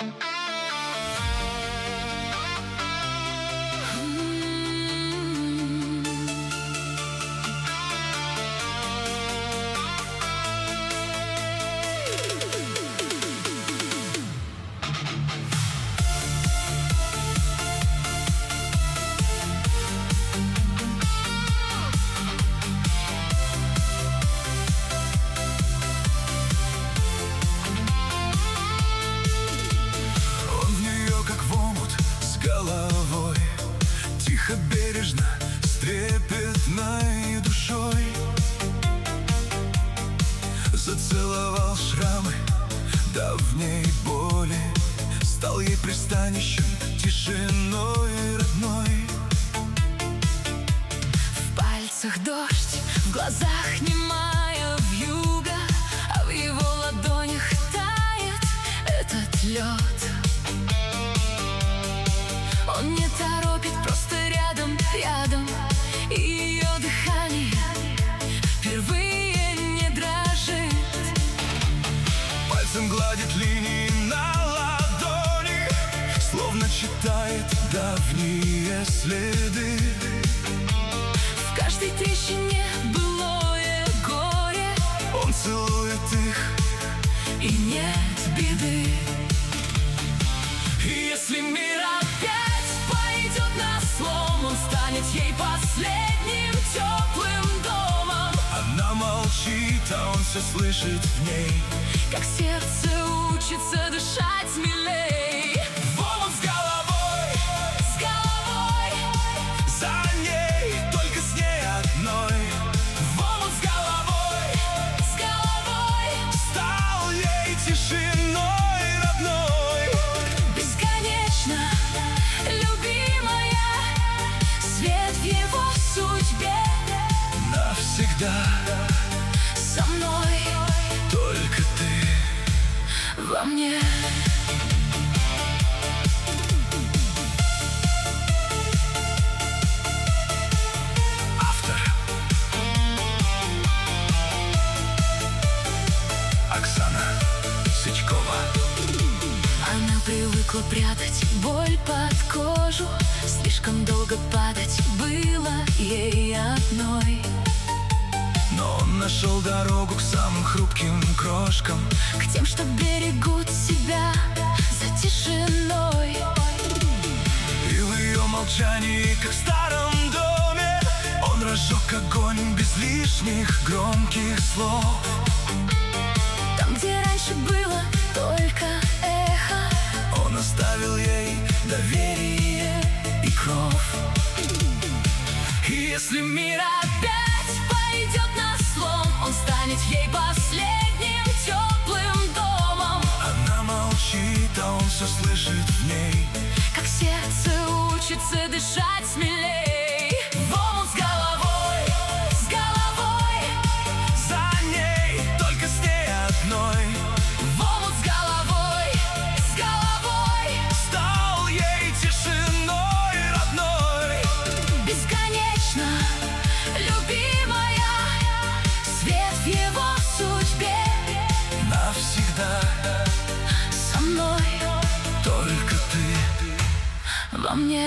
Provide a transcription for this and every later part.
Тихо, бережно, с трепетной душой зацеловал шрамы давней боли, стал ей пристанищем, тишиной родной. В пальцах дождь, в глазах немая вьюга, а в его ладонях тает этот лед. Он не торопит, просто рядом, рядом, и ее дыхание впервые не дрожит. Пальцем гладит линии на ладони, словно читает давние следы. В каждой трещине былое горе, он целует их, и нет беды. и если мир Опять пойдет на слом, он станет ей последним теплым домом. она молчит, а он все слышит в ней, Как сердце учится дышать смелей. в омут с головой, за ней, только с ней одной. В омут с головой, стал ей тишиной родной. Бесконечно любимая, свет в его судьбе. Навсегда Со мной, только ты во мне. автор Оксана Сычкова. Она привыкла прятать боль под кожу, слишком долго падать было ей одной. Но он нашел дорогу к самым хрупким крошкам, К тем, что берегут себя за тишиной. и в ее молчании, как в старом доме, он разжег огонь без лишних громких слов. Там, где раньше было только эхо, Он оставил ей доверие и кровь. И если мир опять пойдет на слом, он станет ей последним теплым домом. она молчит, а он все слышит в ней, Как сердце учится дышать смелей. В омут с головой, за ней, только с ней одной. в омут с головой, Стал ей тишиной родной. бесконечно любимая, свет в его судьбе. Навсегда Со мной, только ты во мне.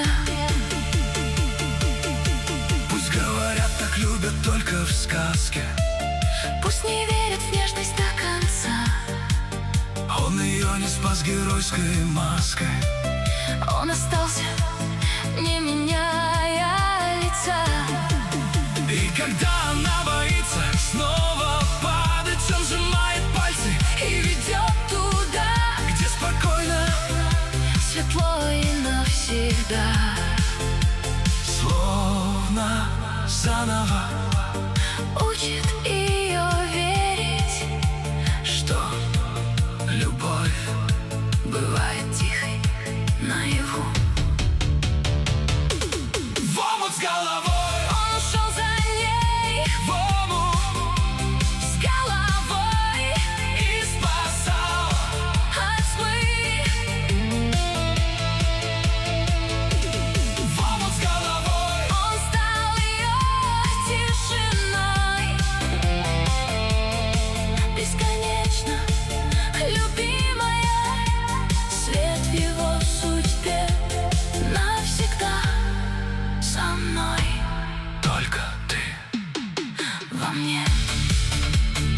Пусть говорят, так любят только в сказке, Пусть не верят в нежность до конца, он ее не спас геройской маской. он остался, не меняя лица. И когда она боится снова падать, он сжимает пальцы И ведет туда, где спокойно, светло и навсегда. словно заново Учит ее верить, что любовь бывает тихой наяву. в омут с головой, Он ушел за ней в омут с головой и спасал. от тьмы. В омут с головой, Он стал ее тишиной. Бесконечно любимая, только ты во мне.